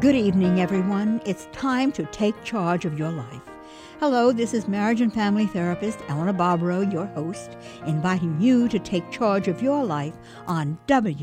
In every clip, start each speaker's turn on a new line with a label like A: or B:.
A: Good evening, everyone. It's time to take charge of your life. Hello, this is marriage and family therapist Eleanor Barbaro, your host, inviting you to take charge of your life on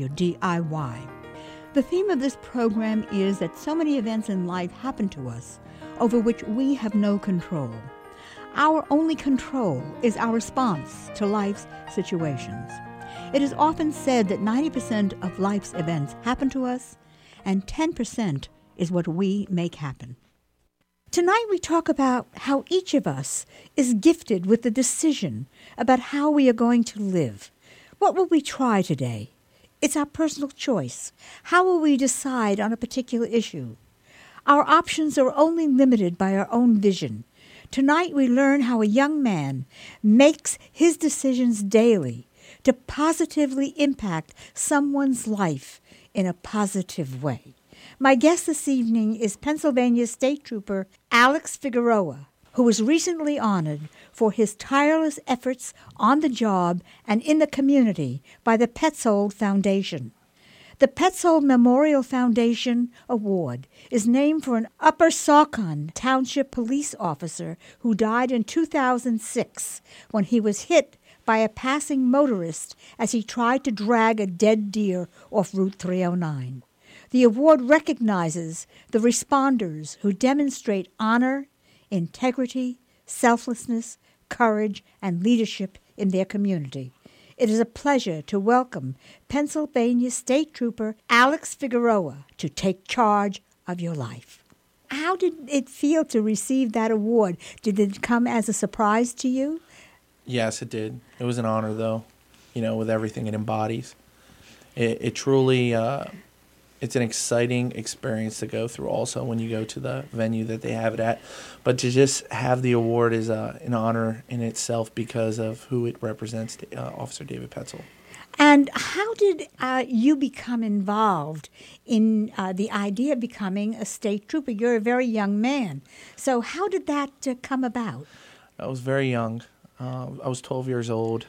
A: WDIY. The theme of this program is that so many events in life happen to us over which we have no control. Our only control is our response to life's situations. It is often said that 90% of life's events happen to us, and 10% is what we make happen. Tonight we talk about how each of us is gifted with the decision about how we are going to live. What will we try today? It's our personal choice. How will we decide on a particular issue? Our options are only limited by our own vision. Tonight we learn how a young man makes his decisions daily to positively impact someone's life in a positive way. My guest this evening is Pennsylvania State Trooper Alex Figueroa, who was recently honored for his tireless efforts on the job and in the community by the Petzold Foundation. The Petzold Memorial Foundation Award is named for an Upper Saucon Township police officer who died in 2006 when he was hit by a passing motorist as he tried to drag a dead deer off Route 309. The award recognizes the responders who demonstrate honor, integrity, selflessness, courage, and leadership in their community. It is a pleasure to welcome Pennsylvania State Trooper Alex Figueroa to take charge of your life. How did it feel to receive that award? Did it come as a surprise to you?
B: Yes, it did. It was an honor, though, with everything it embodies. It truly, it's an exciting experience to go through also when you go to the venue that they have it at. But to just have the award is an honor in itself because of who it represents, Officer David Petzold.
A: And how did you become involved in the idea of becoming a state trooper? You're a very young man. So how did that come about?
B: I was very young. I was 12 years old.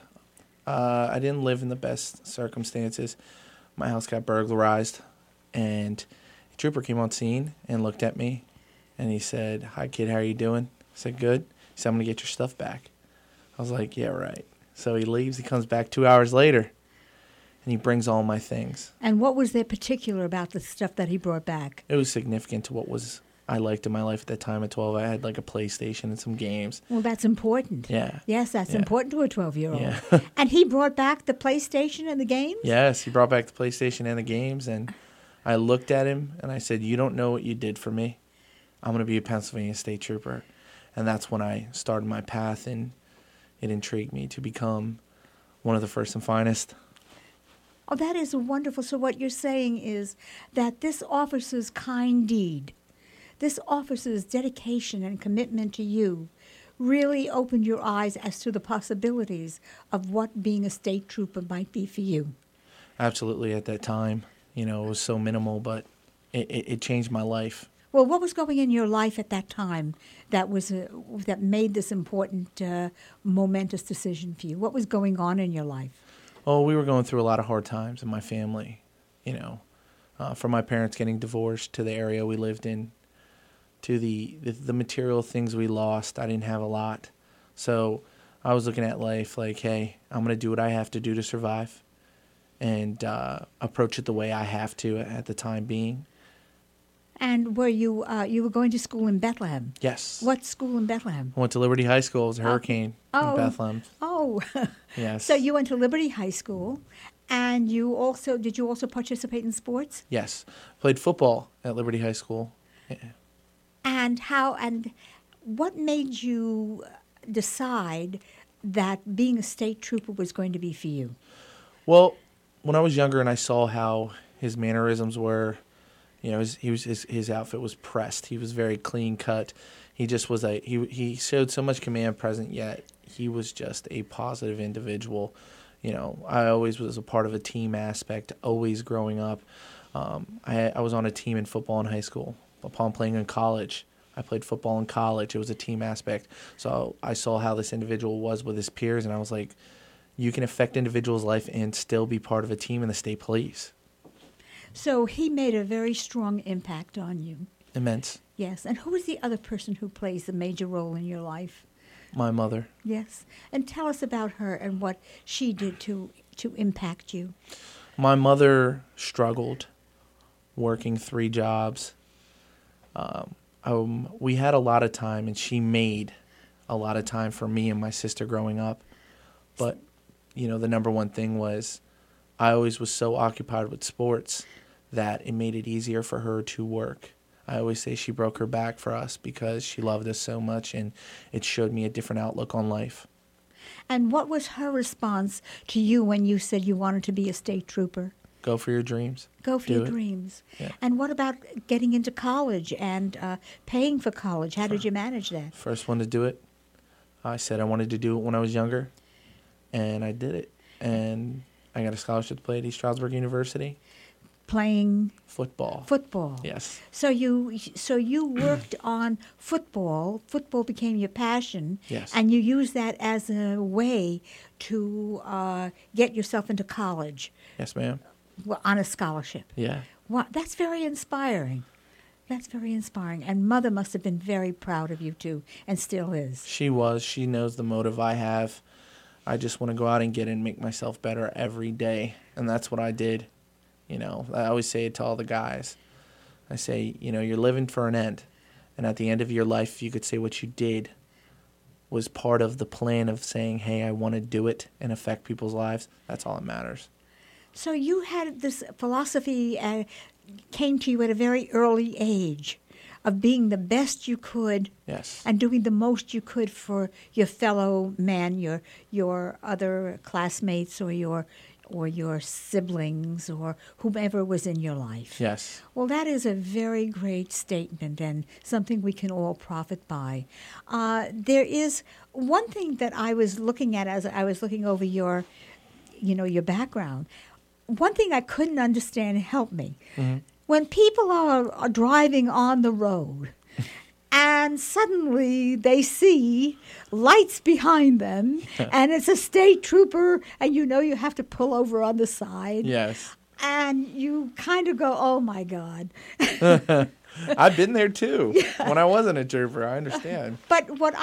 B: I didn't live in the best circumstances. My house got burglarized, and a trooper came on scene and looked at me, and he said, "Hi, kid, how are you doing?" I said, "Good." He said, "I'm going to get your stuff back." I was like, "Yeah, right." So he leaves. He comes back 2 hours later, and he brings all my things.
A: And what was there particular about the stuff that he brought back?
B: It was significant to what I liked in my life at that time. At 12, I had like a PlayStation and some games.
A: Well, that's important.
B: Yeah.
A: Yes, that's important to a 12-year-old.
B: Yeah.
A: And he brought back the PlayStation and the games?
B: Yes, he brought back the PlayStation and the games, and I looked at him and I said, "You don't know what you did for me. I'm going to be a Pennsylvania State Trooper." And that's when I started my path, and it intrigued me to become one of the first and finest.
A: Oh, that is wonderful. So what you're saying is that this officer's kind deed, this officer's dedication and commitment to you really opened your eyes as to the possibilities of what being a state trooper might be for you.
B: Absolutely. At that time, it was so minimal, but it changed my life.
A: Well, what was going in your life at that time that made this important, momentous decision for you? What was going on in your life?
B: Oh, we were going through a lot of hard times in my family, from my parents getting divorced to the area we lived in, to the material things we lost. I didn't have a lot. So I was looking at life like, hey, I'm going to do what I have to do to survive and approach it the way I have to at the time being.
A: And were you were going to school in Bethlehem?
B: Yes.
A: What school in Bethlehem?
B: I went to Liberty High School. It was a hurricane in Bethlehem.
A: Oh.
B: Yes.
A: So you went to Liberty High School, and did you also participate in sports?
B: Yes. Played football at Liberty High School. Yeah.
A: And what made you decide that being a state trooper was going to be for you?
B: Well, when I was younger and I saw how his mannerisms were, his outfit was pressed. He was very clean cut. He just was he showed so much command present, yet he was just a positive individual. I always was a part of a team aspect, always growing up. I was on a team in football in high school. Upon playing in college, I played football in college. It was a team aspect. So I saw how this individual was with his peers, and I was like, you can affect individuals' life and still be part of a team in the state police.
A: So he made a very strong impact on you.
B: Immense.
A: Yes. And who is the other person who plays the major role in your life?
B: My mother.
A: Yes. And tell us about her and what she did to impact you.
B: My mother struggled working 3 jobs. We had a lot of time, and she made a lot of time for me and my sister growing up. But, the number one thing was I always was so occupied with sports that it made it easier for her to work. I always say she broke her back for us because she loved us so much, and it showed me a different outlook on life.
A: And what was her response to you when you said you wanted to be a state trooper?
B: Go for your dreams.
A: Go for your dreams.
B: Yeah.
A: And what about getting into college and paying for college? How did you manage that?
B: First one to do it. I said I wanted to do it when I was younger, and I did it. And I got a scholarship to play at East Stroudsburg University.
A: Playing
B: football.
A: Football.
B: Yes.
A: So you worked on football. Football became your passion.
B: Yes.
A: And you used that as a way to get yourself into college.
B: Yes, ma'am.
A: On a scholarship.
B: Yeah.
A: Wow, that's very inspiring. That's very inspiring. And Mother must have been very proud of you, too, and still is.
B: She was. She knows the motive I have. I just want to go out and get and make myself better every day. And that's what I did. I always say it to all the guys. I say, you're living for an end. And at the end of your life, you could say what you did was part of the plan of saying, hey, I want to do it and affect people's lives. That's all that matters.
A: So you had this philosophy came to you at a very early age of being the best you could.
B: Yes.
A: And doing the most you could for your fellow man, your other classmates or your siblings or whomever was in your life.
B: Yes.
A: Well, that is a very great statement and something we can all profit by. There is one thing that I was looking at as I was looking over your background. One thing I couldn't understand, help me.
B: Mm-hmm.
A: When people are driving on the road and suddenly they see lights behind them and it's a state trooper and you have to pull over on the side.
B: Yes.
A: And you kind of go, oh, my God.
B: I've been there, too, when I wasn't a trooper. I understand.
A: But when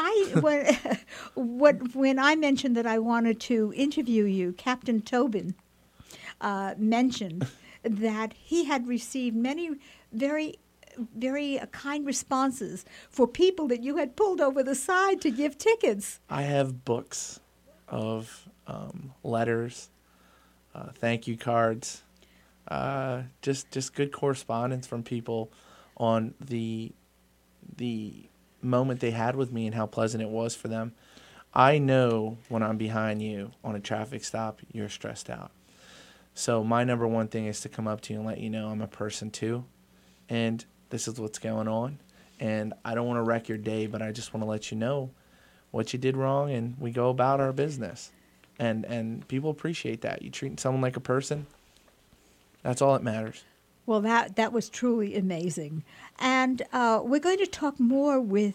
A: I mentioned that I wanted to interview you, Captain Tobin mentioned that he had received many very, very kind responses for people that you had pulled over the side to give tickets.
B: I have books of letters, thank you cards, just good correspondence from people on the moment they had with me and how pleasant it was for them. I know when I'm behind you on a traffic stop, you're stressed out. So my number one thing is to come up to you and let you know I'm a person too, and this is what's going on. And I don't want to wreck your day, but I just want to let you know what you did wrong, and we go about our business. And people appreciate that. You treat someone like a person, that's all that matters.
A: Well, that was truly amazing. And we're going to talk more with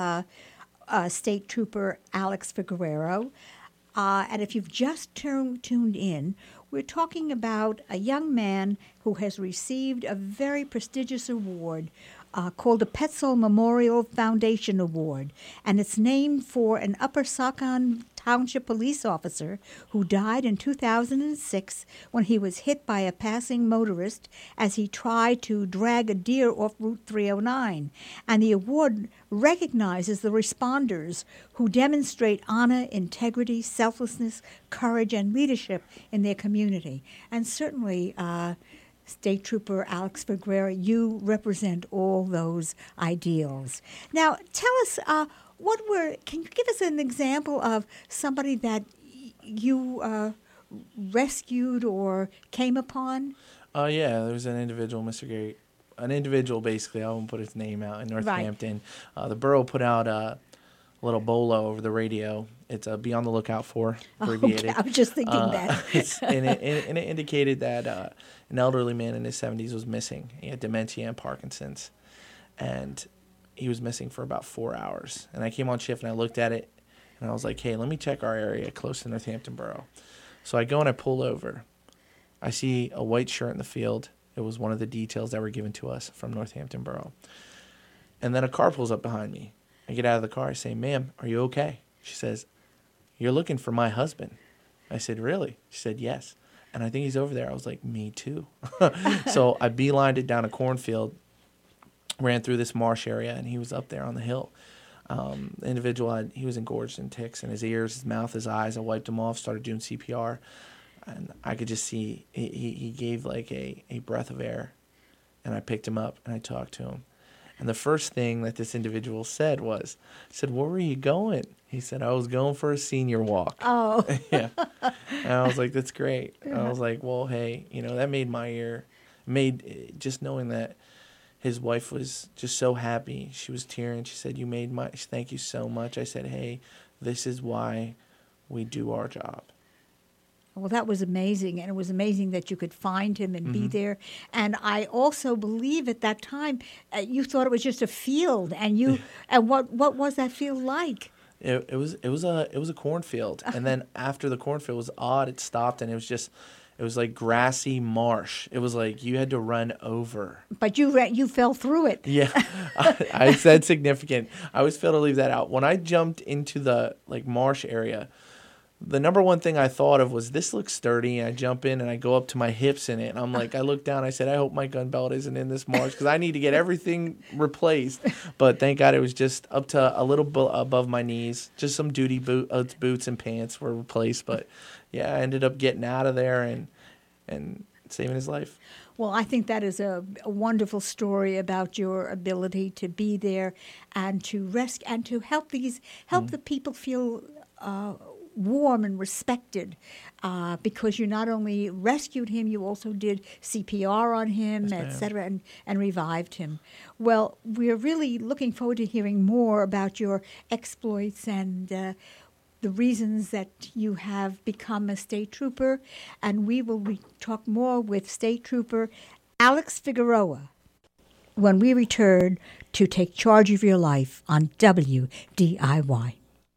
A: State Trooper Alex Figueroa. And if you've just tuned in, we're talking about a young man who has received a very prestigious award called the Petzold Memorial Foundation Award. And it's named for an Upper Saucon Township police officer who died in 2006 when he was hit by a passing motorist as he tried to drag a deer off Route 309. And the award recognizes the responders who demonstrate honor, integrity, selflessness, courage, and leadership in their community. And certainly, State Trooper Alex Figueroa, you represent all those ideals. Now, tell us, can you give us an example of somebody that you rescued or came upon?
B: Yeah, there was an individual, Mr. Gary, basically, I won't put his name out, in Northampton. Right. The borough put out a little bolo over the radio. It's Be on the Lookout For, abbreviated.
A: Okay, I was just thinking that.
B: and it indicated that an elderly man in his 70s was missing. He had dementia and Parkinson's, and he was missing for about 4 hours. And I came on shift, and I looked at it, and I was like, hey, let me check our area close to Northampton Borough. So I go and I pull over. I see a white shirt in the field, It was one of the details that were given to us from Northampton Borough. And then a car pulls up behind me. I get out of the car. I say, "Ma'am, are you okay?" She says, "You're looking for my husband." I said, "Really?" She said, "Yes. And I think he's over there." I was like, "Me too." So I beelined it down a cornfield, ran through this marsh area, and he was up there on the hill. The individual, he was engorged in ticks in his ears, his mouth, his eyes. I wiped him off, started doing CPR, and I could just see he gave like a breath of air, and I picked him up and I talked to him. And the first thing that this individual said was, I said, "Where were you going?" He said, "I was going for a senior walk."
A: Oh.
B: Yeah. And I was like, "That's great." And I was like, "Well, hey, that made my year, just knowing that his wife was just so happy. She was tearing. She said, thank you so much." I said, "Hey, this is why we do our job."
A: Well, that was amazing, and it was amazing that you could find him and be there. And I also believe at that time you thought it was just a field, and what was that field like?
B: It was a cornfield, and then after the cornfield was odd, it stopped, and it was like grassy marsh. It was like you had to run over.
A: But you fell through it.
B: Yeah, I said significant. I always fail to leave that out. When I jumped into the marsh area, the number one thing I thought of was, this looks sturdy. And I jump in and I go up to my hips in it. And I'm like, I look down. I said, I hope my gun belt isn't in this marsh because I need to get everything replaced. But thank God it was just up to a little above my knees. Just some duty boots and pants were replaced. But yeah, I ended up getting out of there and saving his life.
A: Well, I think that is a wonderful story about your ability to be there and to rescue and to help the people feel warm and respected, because you not only rescued him, you also did CPR on him,
B: Yes,
A: etc., and revived him. Well, we're really looking forward to hearing more about your exploits and the reasons that you have become a state trooper, and we will talk more with State Trooper Alex Figueroa when we return to Take Charge of Your Life on WDIY.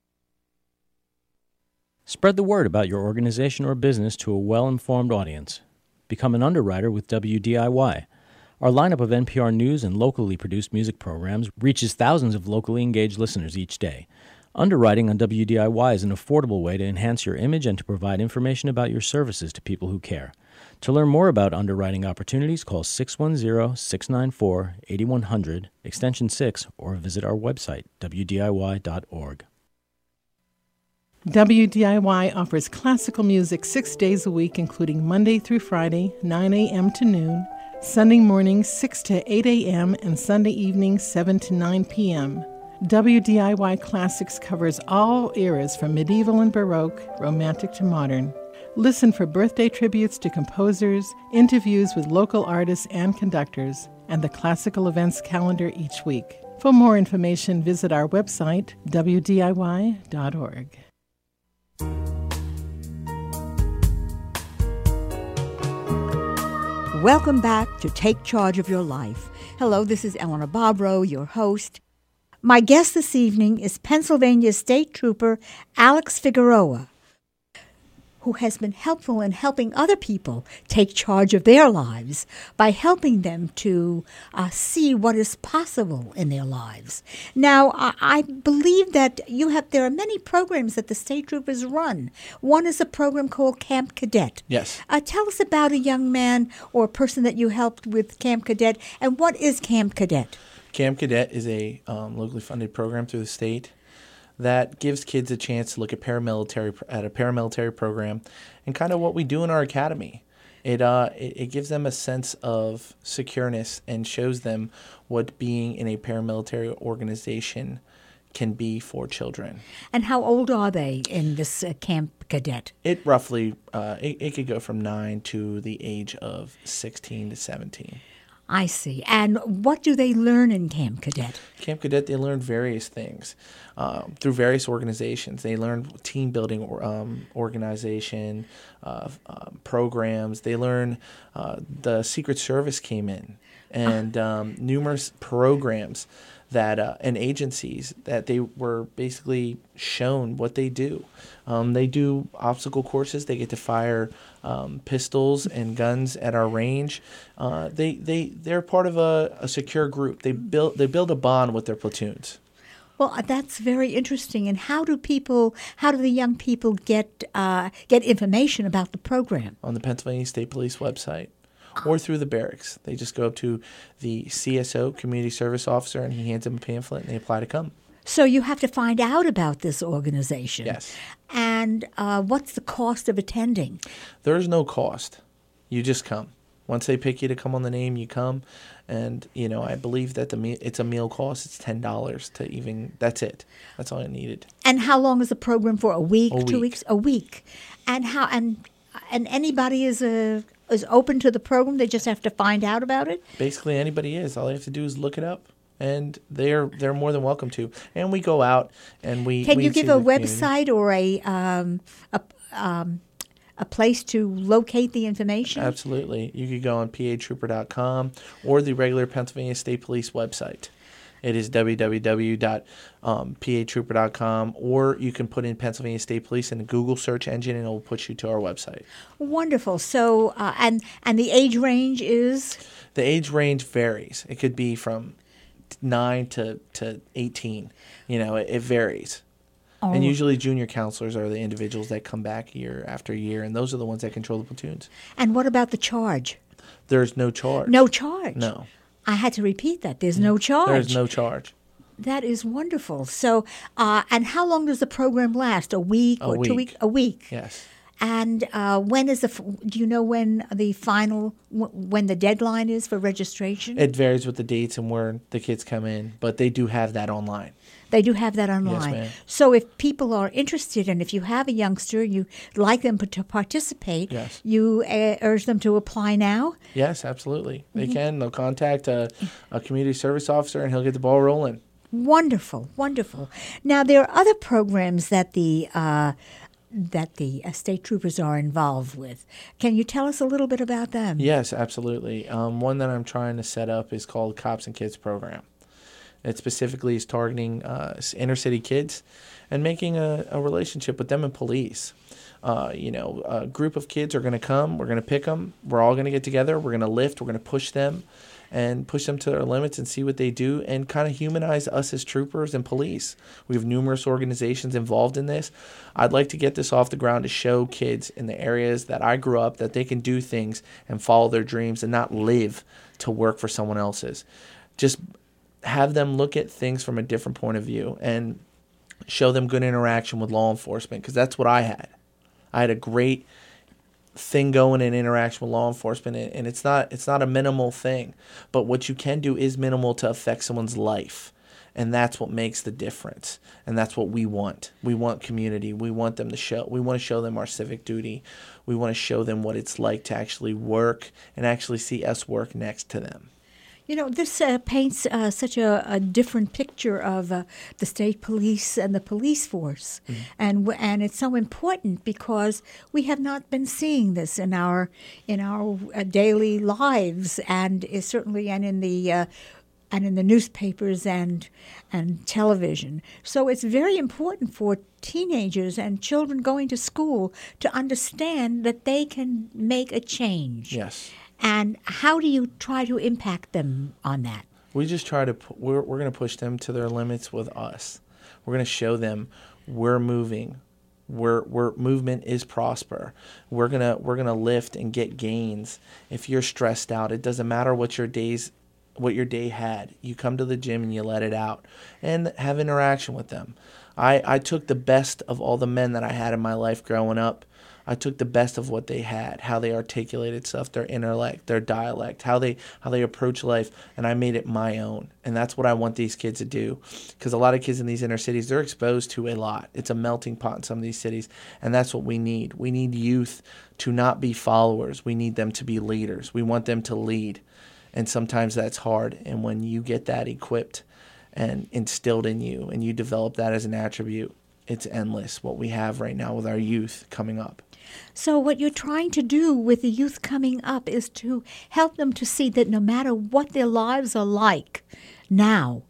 C: Spread the word about your organization or business to a well-informed audience. Become an underwriter with WDIY. Our lineup of NPR News and locally produced music programs reaches thousands of locally engaged listeners each day. Underwriting on WDIY is an affordable way to enhance your image and to provide information about your services to people who care. To learn more about underwriting opportunities, call 610-694-8100, extension 6, or visit our website, wdiy.org.
D: WDIY offers classical music 6 days a week, including Monday through Friday, 9 a.m. to noon, Sunday mornings 6 to 8 a.m., and Sunday evenings 7 to 9 p.m. WDIY Classics covers all eras from medieval and Baroque, Romantic to modern. Listen for birthday tributes to composers, interviews with local artists and conductors, and the classical events calendar each week. For more information, visit our website, wdiy.org.
A: Welcome back to Take Charge of Your Life. Hello, this is Eleanor Bobrow, your host. My guest this evening is Pennsylvania State Trooper Alex Figueroa, who has been helpful in helping other people take charge of their lives by helping them to see what is possible in their lives. Now, I believe that there are many programs that the State Troopers run. One is a program called Camp Cadet.
B: Yes.
A: Tell us about a young man or a person that you helped with Camp Cadet, and what is Camp Cadet?
B: Camp Cadet is a locally funded program through the state that gives kids a chance to look at a paramilitary program and kind of what we do in our academy. It gives them a sense of secureness and shows them what being in a paramilitary organization can be for children.
A: And how old are they in this Camp Cadet?
B: It roughly, it could go from 9 to the age of 16 to 17.
A: I see. And what do they learn in Camp Cadet?
B: Camp Cadet, they learn various things through various organizations. They learn team building organization, programs. They learn the Secret Service came in and numerous programs that and agencies that they were basically shown what they do. They do obstacle courses. They get to fire pistols and guns at our range. They're part of a secure group. They build a bond with their platoons.
A: Well, that's very interesting. And how do the young people get information about the program?
B: On the Pennsylvania State Police website or through the barracks. They just go up to the CSO, Community Service Officer, and he hands them a pamphlet and they apply to come.
A: So you have to find out about this organization.
B: Yes.
A: And what's the cost of attending? There's
B: no cost. You just come. Once they pick you to come on the name, you come. And, I believe that it's a meal cost. It's $10 to even, that's it. That's all I needed.
A: And how long is the program for? A week?
B: A week.
A: 2 weeks? A week. And how, and anybody is open to the program? They just have to find out about it?
B: Basically, anybody is. All they have to do is look it up. And they're more than welcome to. And we go out and we.
A: Can you give a website
B: community.
A: or a place to locate the information?
B: Absolutely. You could go on patrooper.com or the regular Pennsylvania State Police website. It is www.patrooper.com, or you can put in Pennsylvania State Police in the Google search engine, and it will put you to our website.
A: Wonderful. So, and the age range is?
B: The age range varies. It could be from 9 to 18. It varies. Oh. And usually junior counselors are the individuals that come back year after year, and those are the ones that control the platoons.
A: And what about the charge?
B: There's no charge.
A: No charge?
B: No.
A: I had to repeat that. There's no charge.
B: There's no charge.
A: That is wonderful. So, and how long does the program last? A week or 2 weeks? A week.
B: Yes.
A: And when is do you know when the when the deadline is for registration?
B: It varies with the dates and where the kids come in, but they do have that online.
A: They do have that online.
B: Yes, ma'am.
A: So if people are interested, and if you have a youngster, you like them to participate,
B: yes.
A: You urge them to apply now?
B: Yes, absolutely. They can. They'll contact a community service officer, and he'll get the ball rolling.
A: Wonderful, wonderful. Now, there are other programs that the state troopers are involved with. Can you tell us a little bit about them?
B: Yes, absolutely. One that I'm trying to set up is called Cops and Kids Program. It specifically is targeting inner city kids and making a relationship with them and police. A group of kids are going to come. We're going to pick them. We're all going to get together. We're going to lift. We're going to push them and push them to their limits and see what they do and kind of humanize us as troopers and police. We have numerous organizations involved in this. I'd like to get this off the ground to show kids in the areas that I grew up that they can do things and follow their dreams and not live to work for someone else's. Just have them look at things from a different point of view and show them good interaction with law enforcement, because that's what I had. I had a great thing going in interaction with law enforcement, and it's not a minimal thing, but what you can do is minimal to affect someone's life, and that's what makes the difference, and that's what we want. We want community. We want them to we want to show them our civic duty. We want to show them what it's like to actually work and actually see us work next to them.
A: This paints such a different picture of the state police and the police force, and it's so important because we have not been seeing this in our daily lives, and certainly in the newspapers and television. So it's very important for teenagers and children going to school to understand that they can make a change.
B: Yes.
A: And how do you try to impact them on that?
B: We just try to we're going to push them to their limits with us. We're going to show them we're moving. We're movement is prosper. We're gonna lift and get gains. If you're stressed out, it doesn't matter what your day had. You come to the gym and you let it out and have interaction with them. I took the best of all the men that I had in my life growing up. I took the best of what they had, how they articulated stuff, their intellect, their dialect, how they approach life, and I made it my own. And that's what I want these kids to do, because a lot of kids in these inner cities, they're exposed to a lot. It's a melting pot in some of these cities, and that's what we need. We need youth to not be followers. We need them to be leaders. We want them to lead, and sometimes that's hard. And when you get that equipped and instilled in you, and you develop that as an attribute, it's endless what we have right now with our youth coming up.
A: So what you're trying to do with the youth coming up is to help them to see that no matter what their lives are like now,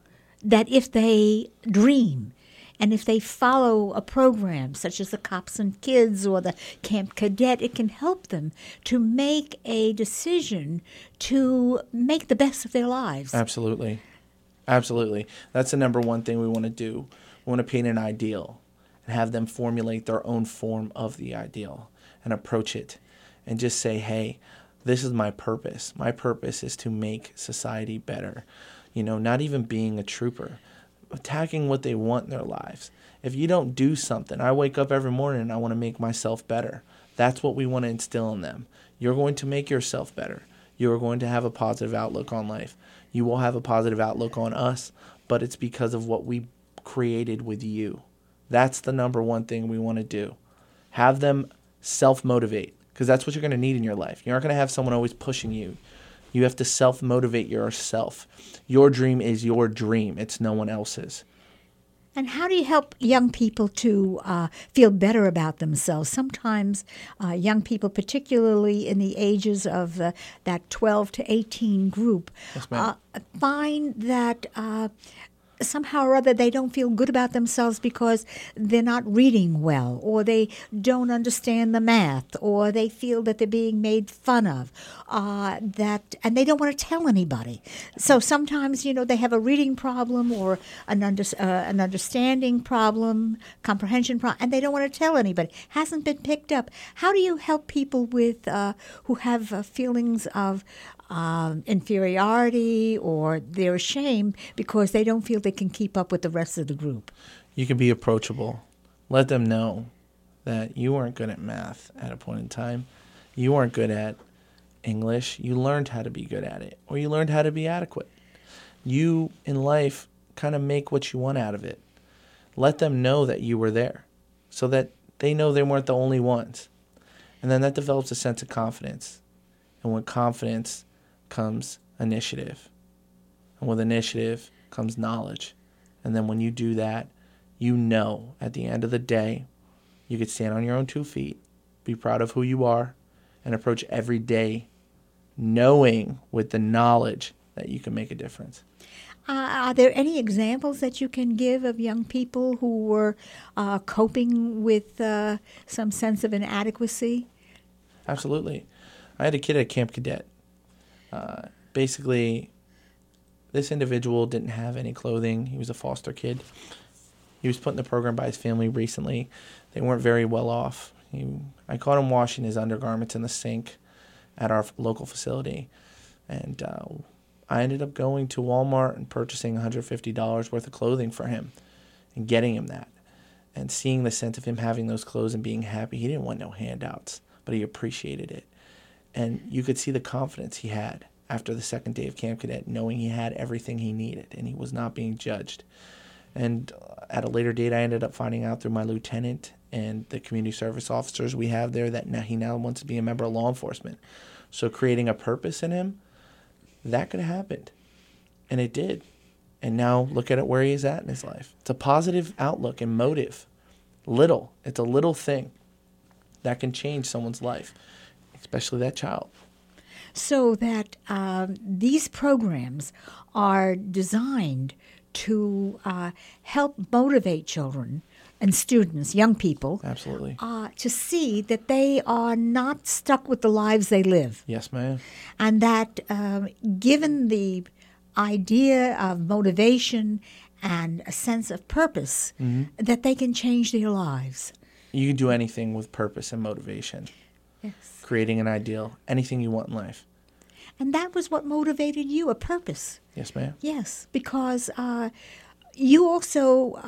A: that if they dream and if they follow a program such as the Cops and Kids or the Camp Cadet, it can help them to make a decision to make the best of their lives.
B: Absolutely. Absolutely. That's the number one thing we want to do. We want to paint an ideal and have them formulate their own form of the ideal and approach it and just say, hey, this is my purpose. My purpose is to make society better. Not even being a trooper, attacking what they want in their lives. If you don't do something, I wake up every morning and I want to make myself better. That's what we want to instill in them. You're going to make yourself better. You're going to have a positive outlook on life. You will have a positive outlook on us, but it's because of what we created with you. That's the number one thing we want to do. Have them self-motivate, because that's what you're going to need in your life. You aren't going to have someone always pushing you. You have to self-motivate yourself. Your dream is your dream. It's no one else's.
A: And how do you help young people to feel better about themselves? Sometimes young people, particularly in the ages of that 12 to 18 group,
B: Yes,
A: find that somehow or other they don't feel good about themselves because they're not reading well, or they don't understand the math, or they feel that they're being made fun of, and they don't want to tell anybody. So sometimes, they have a reading problem or an understanding problem, comprehension problem, and they don't want to tell anybody. Hasn't been picked up. How do you help people with who have feelings of inferiority, or they're ashamed because they don't feel they can keep up with the rest of the group?
B: You can be approachable. Let them know that you weren't good at math at a point in time. You weren't good at English. You learned how to be good at it, or you learned how to be adequate. You, in life, kind of make what you want out of it. Let them know that you were there so that they know they weren't the only ones. And then that develops a sense of confidence. And with confidence comes initiative. And with initiative comes knowledge. And then when you do that, at the end of the day, you could stand on your own 2 feet, be proud of who you are, and approach every day knowing with the knowledge that you can make a difference.
A: Are there any examples that you can give of young people who were coping with some sense of inadequacy?
B: Absolutely. I had a kid at Camp Cadet. Basically, this individual didn't have any clothing. He was a foster kid. He was put in the program by his family recently. They weren't very well off. I caught him washing his undergarments in the sink at our local facility. And I ended up going to Walmart and purchasing $150 worth of clothing for him and getting him that. And seeing the sense of him having those clothes and being happy. He didn't want no handouts, but he appreciated it. And you could see the confidence he had after the second day of Camp Cadet, knowing he had everything he needed and he was not being judged. And at a later date, I ended up finding out through my lieutenant and the community service officers we have there that he now wants to be a member of law enforcement. So creating a purpose in him, that could have happened. And it did. And now look at it where he is at in his life. It's a positive outlook and motive. It's a little thing that can change someone's life, especially that child.
A: So that these programs are designed to help motivate children and students, young people,
B: Absolutely.
A: To see that they are not stuck with the lives they live.
B: Yes, ma'am.
A: And that given the idea of motivation and a sense of purpose, that they can change their lives.
B: You can do anything with purpose and motivation.
A: Yes.
B: Creating an ideal, anything you want in life.
A: And that was what motivated you, a purpose.
B: Yes, ma'am.
A: Yes, because you also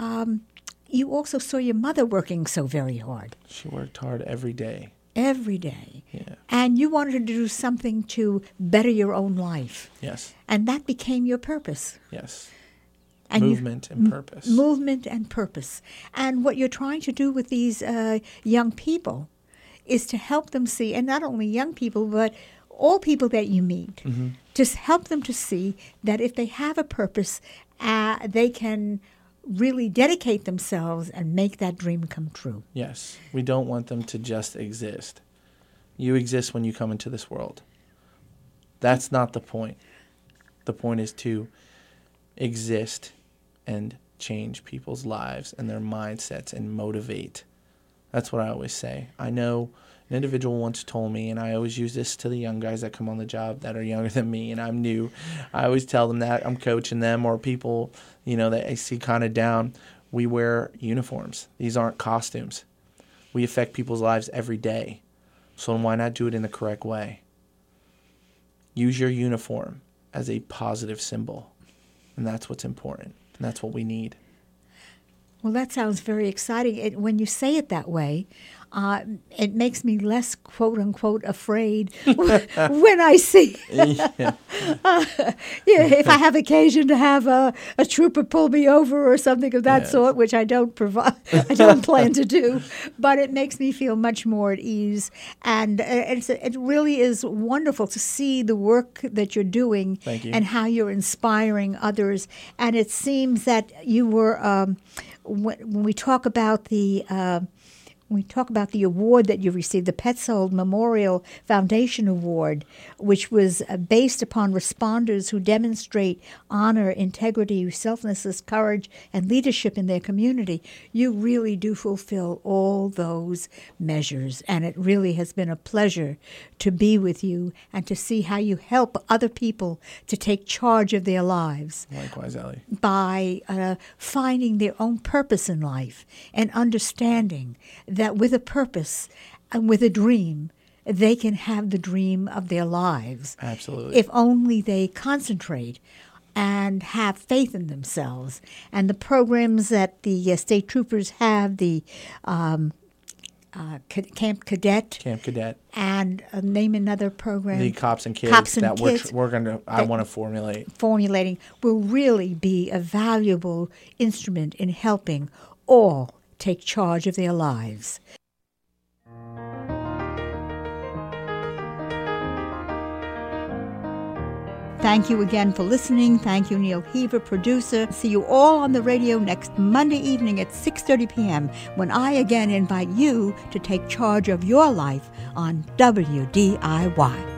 A: saw your mother working so very hard.
B: She worked hard every day.
A: Every day.
B: Yeah.
A: And you wanted to do something to better your own life.
B: Yes.
A: And that became your purpose.
B: Yes.
A: And
B: Movement and purpose.
A: Movement and purpose. And what you're trying to do with these young people is to help them see, and not only young people, but all people that you meet, to help them to see that if they have a purpose, they can really dedicate themselves and make that dream come true.
B: Yes. We don't want them to just exist. You exist when you come into this world. That's not the point. The point is to exist and change people's lives and their mindsets and motivate. That's what I always say. I know an individual once told me, and I always use this to the young guys that come on the job that are younger than me and I'm new. I always tell them that I'm coaching them, or people, that I see kind of down. We wear uniforms. These aren't costumes. We affect people's lives every day. So why not do it in the correct way? Use your uniform as a positive symbol. And that's what's important. And that's what we need.
A: Well, that sounds very exciting. When you say it that way, it makes me less, quote unquote, afraid when I see. If I have occasion to have a trooper pull me over or something of that sort, which I don't plan to do, but it makes me feel much more at ease. And it really is wonderful to see the work that you're doing.
B: Thank you.
A: And how you're inspiring others. And it seems that you were. When we talk about the award that you received, the Petzold Memorial Foundation Award, which was based upon responders who demonstrate honor, integrity, selflessness, courage, and leadership in their community, you really do fulfill all those measures. And it really has been a pleasure to be with you and to see how you help other people to take charge of their lives.
B: Likewise, Ellie.
A: By finding their own purpose in life and understanding that with a purpose and with a dream, they can have the dream of their lives.
B: Absolutely.
A: If only they concentrate and have faith in themselves. And the programs that the state troopers have, the Camp Cadet. And name another program.
B: The Cops and Kids.
A: Cops and
B: that
A: Kids.
B: I want to formulate.
A: Formulating will really be a valuable instrument in helping all take charge of their lives. Thank you again for listening. Thank you, Neil Heaver, producer. See you all on the radio next Monday evening at 6:30 p.m. when I again invite you to take charge of your life on WDIY.